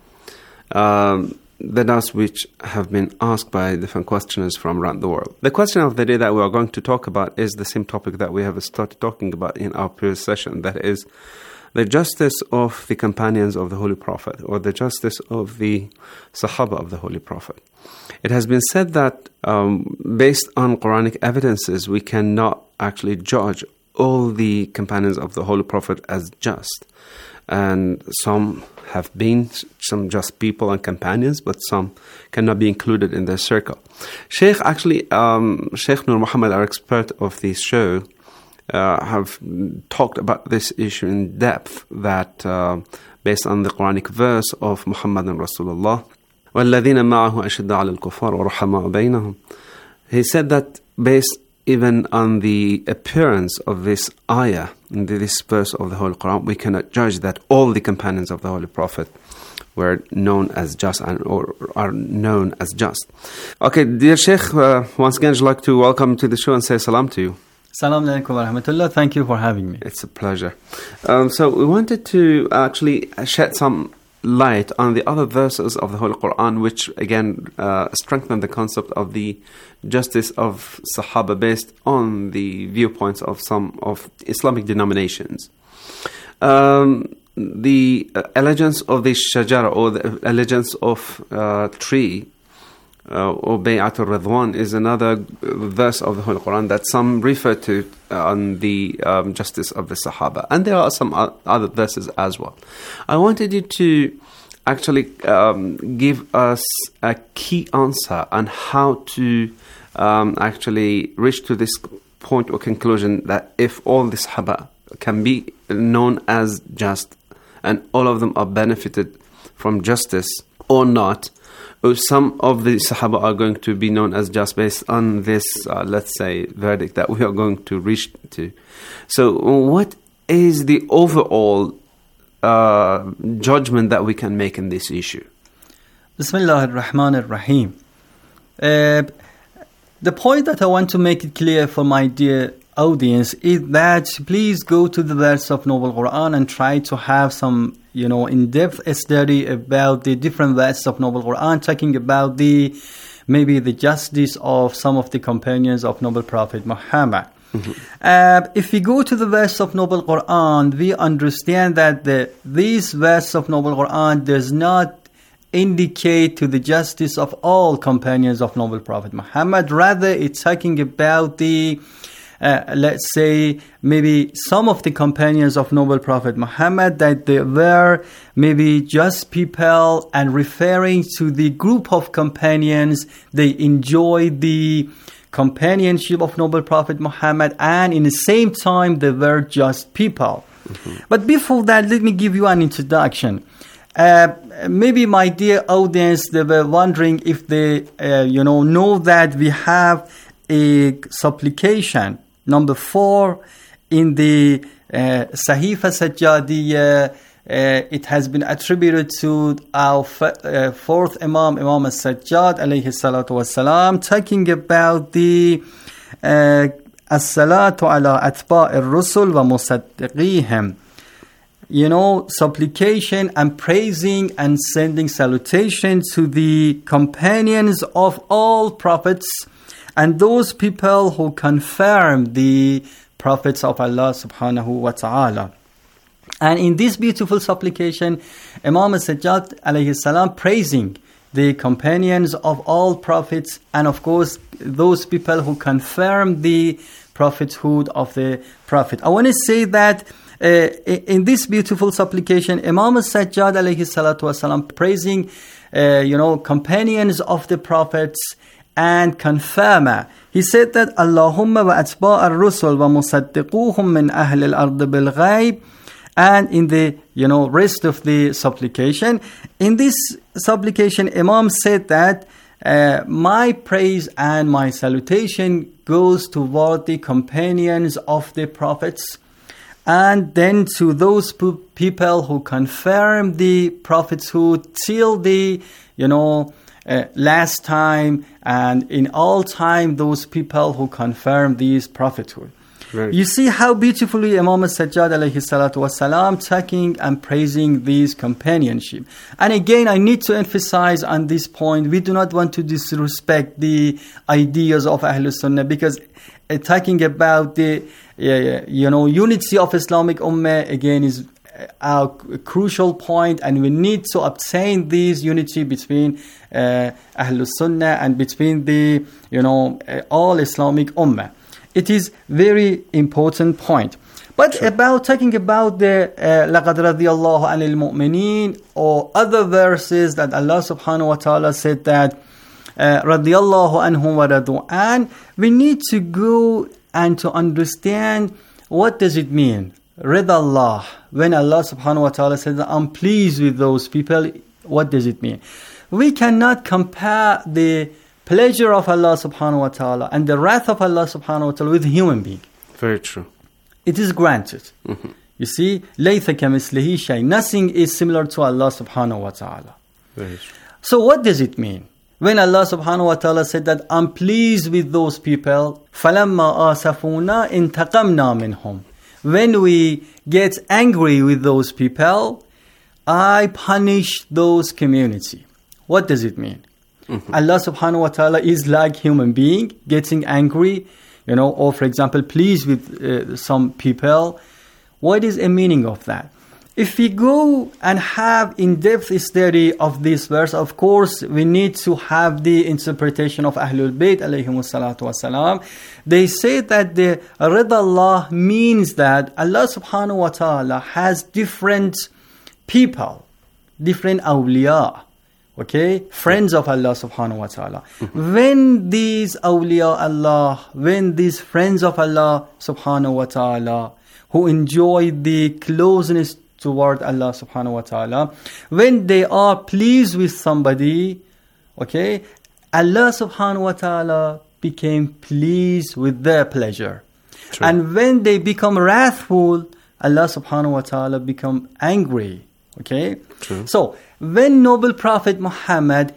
The doubts which have been asked by different questioners from around the world. The question of the day that we are going to talk about is the same topic that we have started talking about in our previous session, that is the justice of the companions of the Holy Prophet, or the justice of the Sahaba of the Holy Prophet. It has been said that based on Quranic evidences, we cannot actually judge all the companions of the Holy Prophet as just. And some have been some just people and companions, but some cannot be included in their circle. Sheikh Nur Muhammad, our expert of this show, have talked about this issue in depth, that based on the Quranic verse of Muhammadan Rasulullah, وَالَّذِينَ مَعَهُ أَشِدَّ عَلَى الْكُفَّارِ وَرُحَمَاءُ بَيْنَهُم. He said that based even on the appearance of this ayah, in this verse of the Holy Quran, we cannot judge that all the companions of the Holy Prophet were known as just or are known as just. Okay, dear Sheikh, once again, I'd like to welcome to the show and say salam to you. Salam alaikum wa rahmatullah. Thank you for having me. It's a pleasure. So we wanted to actually shed some light on the other verses of the Holy Quran, which again strengthen the concept of the justice of Sahaba based on the viewpoints of some of Islamic denominations. The allegiance of the shajara, or the allegiance of tree, or Bay'atul Ridwan, is another verse of the Holy Quran that some refer to on the justice of the Sahaba. And there are some other verses as well. I wanted you to actually give us a key answer on how to actually reach to this point or conclusion that if all the Sahaba can be known as just, and all of them are benefited from justice or not, or some of the Sahaba are going to be known as just based on this, let's say, verdict that we are going to reach to. So what is the overall judgment that we can make in this issue? Bismillah ar-Rahman ar-Rahim. The point that I want to make it clear for my dear audience is that please go to the verse of Noble Quran and try to have some, in-depth study about the different verses of Noble Quran, talking about maybe the justice of some of the companions of Noble Prophet Muhammad. Mm-hmm. If we go to the verse of Noble Quran, we understand that this verse of Noble Quran does not indicate to the justice of all companions of Noble Prophet Muhammad. Rather, it's talking about the let's say maybe some of the companions of Noble Prophet Muhammad, that they were maybe just people, and referring to the group of companions, they enjoyed the companionship of Noble Prophet Muhammad, and in the same time they were just people. But before that, let me give you an introduction. Maybe my dear audience, they were wondering if they know that we have a supplication number 4 in the Sahifa Sajjadiyya. It has been attributed to our fourth Imam al-Sajjad alayhi salatu wassalam, talking about the as-salatu ala atba' ar-rusul wa musaddiqihim. Supplication and praising and sending salutation to the companions of all prophets and those people who confirm the prophets of Allah subhanahu wa ta'ala. And in this beautiful supplication, Imam al-Sajjad alayhi salam praising the companions of all prophets, and of course those people who confirm the prophethood of the prophet. I want to say that in this beautiful supplication, Imam al-Sajjad alayhi salatu wasalam praising companions of the prophets and confirmer. He said that Allahumma wa atba' ar-rusul wa musaddiquhum min ahli al-ard bil ghaib. And in the rest of the supplication, in this supplication, Imam said that my praise and my salutation goes toward the companions of the prophets, and then to those people who confirm the prophethood till the last time, and in all time those people who confirm these prophethood. Right. You see how beautifully Imam al-Sajjad alayhi salatu wasalam talking and praising these companionship. And again, I need to emphasize on this point, we do not want to disrespect the ideas of Ahlul Sunnah, because talking about the unity of Islamic Ummah again is a crucial point, and we need to obtain this unity between Ahlul Sunnah and between the all Islamic Ummah. It is very important point. But about talking about the لَقَدْ رَضِيَ اللَّهُ عَنِ الْمُؤْمِنِينَ, or other verses that Allah subhanahu wa ta'ala said that رَضِيَ اللَّهُ عَنْهُمْ وَرَضُوا عَنْهُ, we need to go and to understand what does it mean. رِضَى Allah, when Allah subhanahu wa ta'ala says I'm pleased with those people, what does it mean? We cannot compare the pleasure of Allah subhanahu wa ta'ala and the wrath of Allah subhanahu wa ta'ala with human being. Very true. It is granted. Mm-hmm. You see, لَيْثَ كَمِثْلِهِ شَيْءٍ, nothing is similar to Allah subhanahu wa ta'ala. Very true. So what does it mean? When Allah subhanahu wa ta'ala said that I'm pleased with those people, فَلَمَّا آسَفُونَا إِنْتَقَمْنَا مِنْهُمْ, when we get angry with those people, I punish those community. What does it mean? Mm-hmm. Allah subhanahu wa ta'ala is like human being, getting angry, or for example, pleased with some people. What is the meaning of that? If we go and have in-depth study of this verse, of course, we need to have the interpretation of Ahlul Bayt alayhimus salatu wasalam. They say that the Rida Allah means that Allah subhanahu wa ta'ala has different people, different awliya. Okay, friends of Allah subhanahu wa ta'ala. Mm-hmm. When these awliya Allah, when these friends of Allah subhanahu wa ta'ala, who enjoy the closeness toward Allah subhanahu wa ta'ala, when they are pleased with somebody, okay, Allah subhanahu wa ta'ala became pleased with their pleasure. True. And when they become wrathful, Allah subhanahu wa ta'ala become angry. Okay? True. So, when Noble Prophet Muhammad,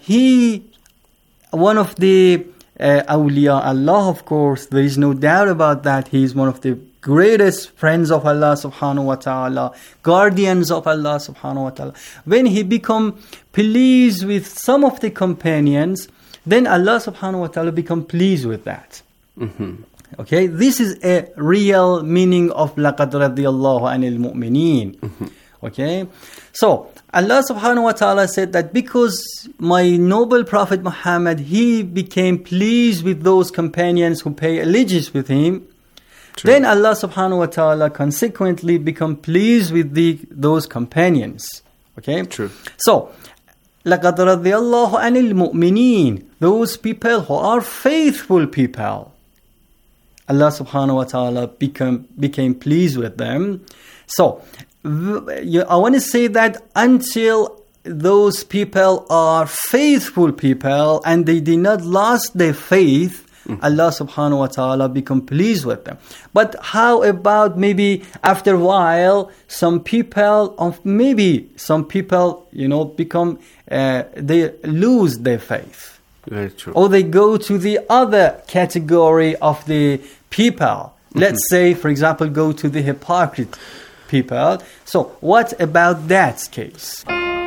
one of the awliya Allah, of course, there is no doubt about that, he is one of the greatest friends of Allah subhanahu wa ta'ala, guardians of Allah subhanahu wa ta'ala. When he become pleased with some of the companions, then Allah subhanahu wa ta'ala become pleased with that. Mm-hmm. Okay, this is a real meaning of لَقَدْ رَضِيَ اللَّهُ عَنِ الْمُؤْمِنِينَ. Mm-hmm. Okay, so Allah subhanahu wa ta'ala said that because my noble Prophet Muhammad, he became pleased with those companions who pay allegiance with him. True. Then Allah subhanahu wa ta'ala consequently become pleased with those companions. Okay? True. So, لَقَدْ رَضِيَ اللَّهُ عَنِ الْمُؤْمِنِينَ, those people who are faithful people, Allah subhanahu wa ta'ala became pleased with them. So, I want to say that until those people are faithful people and they did not lose their faith, Allah subhanahu wa ta'ala become pleased with them. But how about maybe after a while, some people, become, they lose their faith. Very true. Or they go to the other category of the people. Let's say, for example, go to the hypocrite people. So what about that case?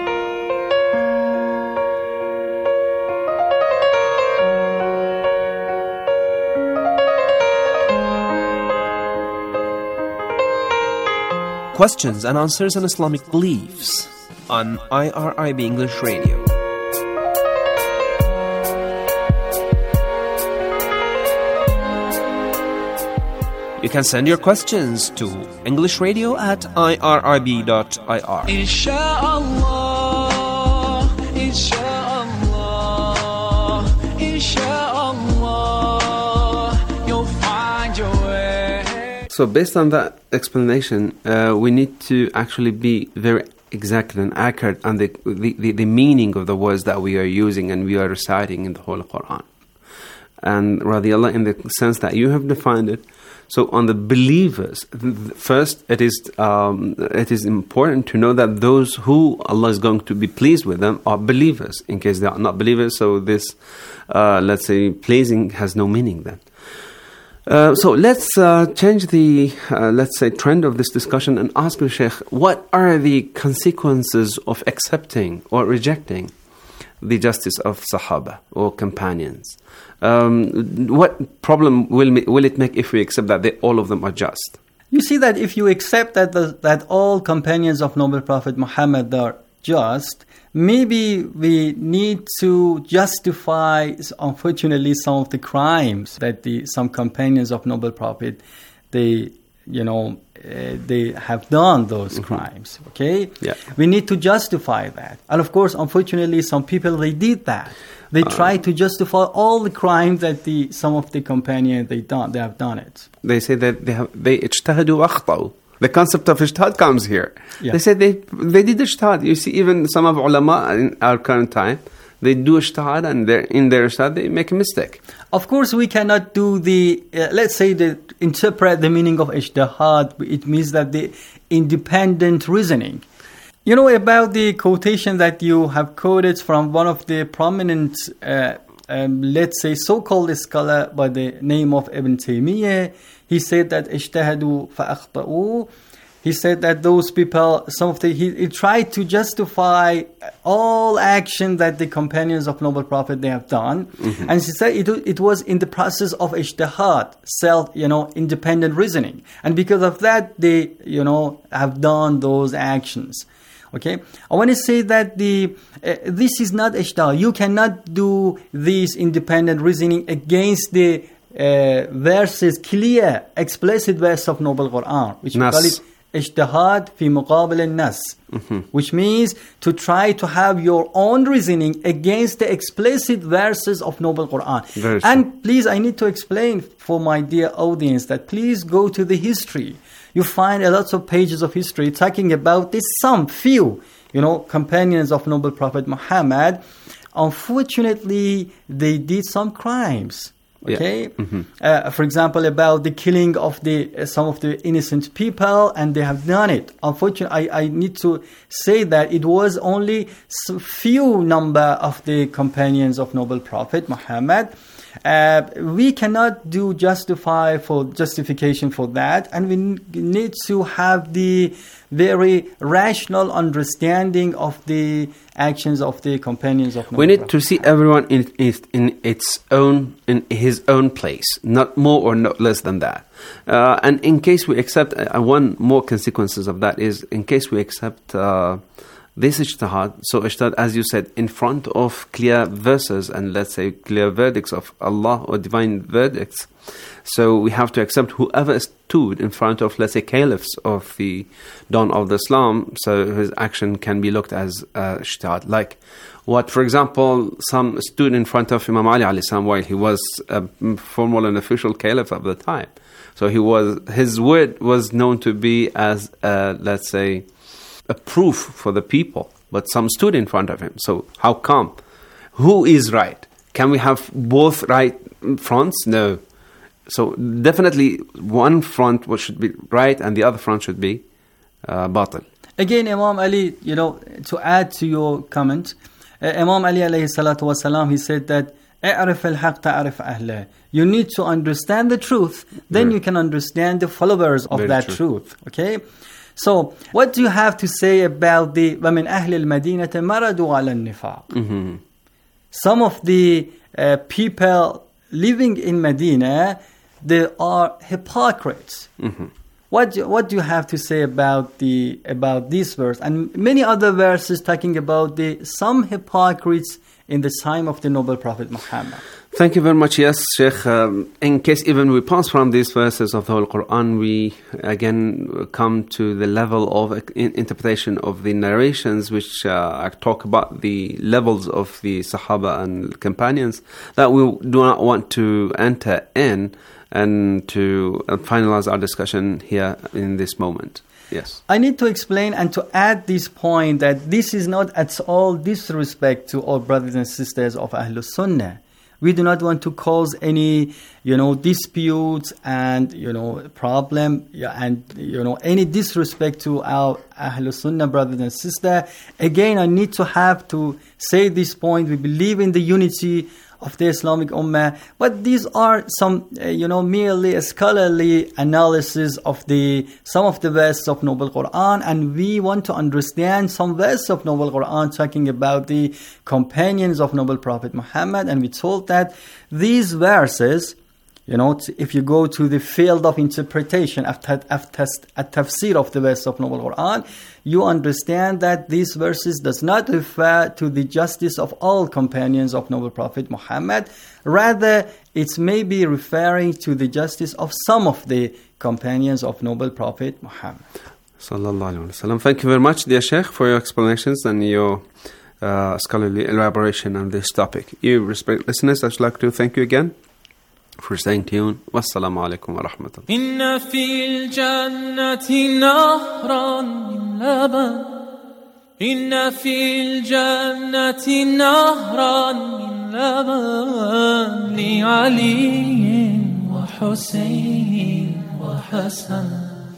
Questions and answers on Islamic beliefs on IRIB English Radio. You can send your questions to englishradio@irib.ir. Inshallah, inshallah, inshallah, you'll find your way. So based on that explanation, we need to actually be very exact and accurate on the meaning of the words that we are using and we are reciting in the Holy Quran. And radiallah, in the sense that you have defined it. So on the believers, first it is important to know that those who Allah is going to be pleased with them are believers. In case they are not believers, so this, let's say, pleasing has no meaning then. So let's change the, let's say, trend of this discussion and ask the Sheikh, what are the consequences of accepting or rejecting the justice of Sahaba or companions? What problem will it make if we accept that all of them are just? You see that if you accept that all companions of Noble Prophet Muhammad are just, maybe we need to justify, unfortunately, some of the crimes that some companions of Noble Prophet, they have done those crimes. Okay, yeah. We need to justify that, and of course, unfortunately, some people they did that. They try to justify all the crimes that some of the companions they have done it. They say that they ijtahadu wa akhtau. The concept of ijtihad comes here. Yeah. They say they did ijtihad. You see, even some of ulama in our current time, they do ijtihad, and in their ijtihad they make a mistake. Of course, we cannot do let's say, interpret the meaning of ijtihad. It means that the independent reasoning. You know about the quotation that you have quoted from one of the prominent, let's say, so-called scholar by the name of Ibn Taymiyyah. He said that ijtahadu fa'akhta'u. He said that those people, he tried to justify all action that the companions of Noble Prophet they have done, and he said it was in the process of ijtihad, independent reasoning, and because of that they, have done those actions. Okay, I want to say that this is not ijtihad. You cannot do this independent reasoning against the verses, clear, explicit verse of Noble Quran, which we call it ijtihad fi muqabil al-nas, which means to try to have your own reasoning against the explicit verses of Noble Quran. And please, I need to explain for my dear audience that please go to the history. You find a lot of pages of history talking about some few, companions of Noble Prophet Muhammad. Unfortunately, they did some crimes. Okay, for example, about the killing of some of the innocent people, and they have done it. Unfortunately, I need to say that it was only few number of the companions of Noble Prophet Muhammad. we cannot do justification for that, and we need to have the very rational understanding of the actions of the companions of Noble We need Prophet. to see everyone in his own place, not more or not less than that. And in case we accept, one more consequences of that is, in case we accept this ijtihad, so ijtihad, as you said, in front of clear verses and let's say clear verdicts of Allah or divine verdicts, so we have to accept whoever stood in front of, let's say, caliphs of the dawn of Islam, so his action can be looked as ijtihad. Like what, for example, some stood in front of Imam Ali alayhi salam while he was a formal and official caliph of the time. So his word was known to be as, let's say, a proof for the people, but some stood in front of him. So how come? Who is right? Can we have both right fronts? No. So definitely one front should be right and the other front should be batil. Again, Imam Ali, to add to your comment, Imam Ali alayhi salatu wasalam, he said that اعرف الحق تعرف أهله. You need to understand the truth, then you can understand the followers of that truth. Okay? So, what do you have to say about the وَمِنْ أَهْلِ الْمَدِينَةِ مَرَدُوا عَلَى النِّفَاقِ? Some of the people living in Medina, they are hypocrites. What do you have to say about this verse and many other verses talking about some hypocrites in the time of the noble Prophet Muhammad? Thank you very much. Yes, Sheikh. In case even we pass from these verses of the Holy Quran, we again come to the level of interpretation of the narrations which talk about the levels of the Sahaba and companions that we do not want to enter in and to finalize our discussion here in this moment. Yes. I need to explain and to add this point that this is not at all disrespect to all brothers and sisters of Ahlus Sunnah. We do not want to cause any, disputes and, problem and, any disrespect to our Ahlus Sunnah brothers and sisters. Again, I need to have to say this point. We believe in the unity of the Islamic Ummah, but these are some, merely a scholarly analysis of some of the verses of Noble Quran, and we want to understand some verses of Noble Quran talking about the companions of Noble Prophet Muhammad, and we told that these verses, if you go to the field of interpretation, at tafsir of the verse of Noble Quran, you understand that these verses does not refer to the justice of all companions of Noble Prophet Muhammad. Rather, it may be referring to the justice of some of the companions of Noble Prophet Muhammad. Sallallahu Alaihi Wasallam. Thank you very much, dear Sheikh, for your explanations and your scholarly elaboration on this topic. You respected listeners, I'd like to thank you again for staying tuned. Wassalamu alaikum wa rahmatullah. Inna fil jannati nahran min laban. Inna fil jannati nahran min laban. Li Ali wa Hussein wa Hassan.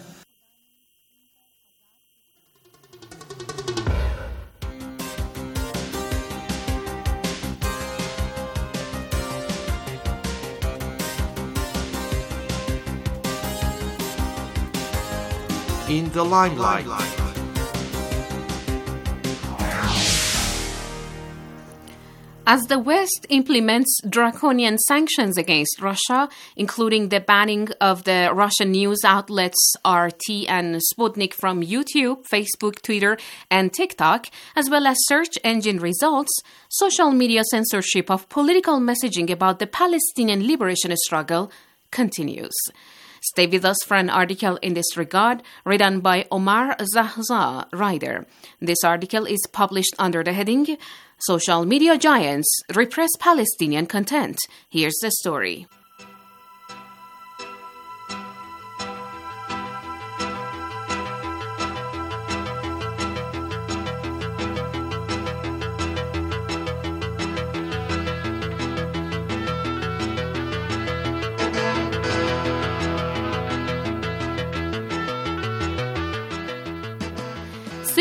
In the limelight. As the West implements draconian sanctions against Russia, including the banning of the Russian news outlets RT and Sputnik from YouTube, Facebook, Twitter, and TikTok, as well as search engine results, social media censorship of political messaging about the Palestinian liberation struggle continues. Stay with us for an article in this regard, written by Omar Zahza, writer. This article is published under the heading, Social Media Giants Repress Palestinian Content. Here's the story.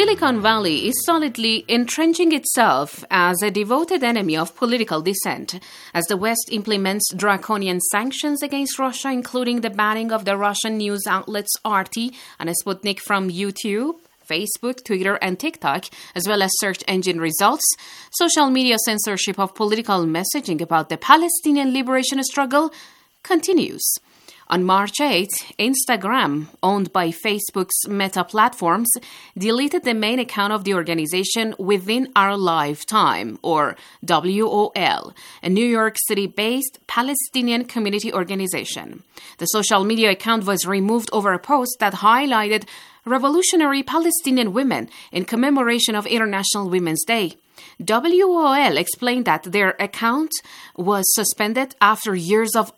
Silicon Valley is solidly entrenching itself as a devoted enemy of political dissent, as the West implements draconian sanctions against Russia, including the banning of the Russian news outlets RT and Sputnik from YouTube, Facebook, Twitter, and TikTok, as well as search engine results. Social media censorship of political messaging about the Palestinian liberation struggle continues. On March 8, Instagram, owned by Facebook's Meta Platforms, deleted the main account of the organization Within Our Lifetime, or WOL, a New York City-based Palestinian community organization. The social media account was removed over a post that highlighted revolutionary Palestinian women in commemoration of International Women's Day. WOL explained that their account was suspended after years of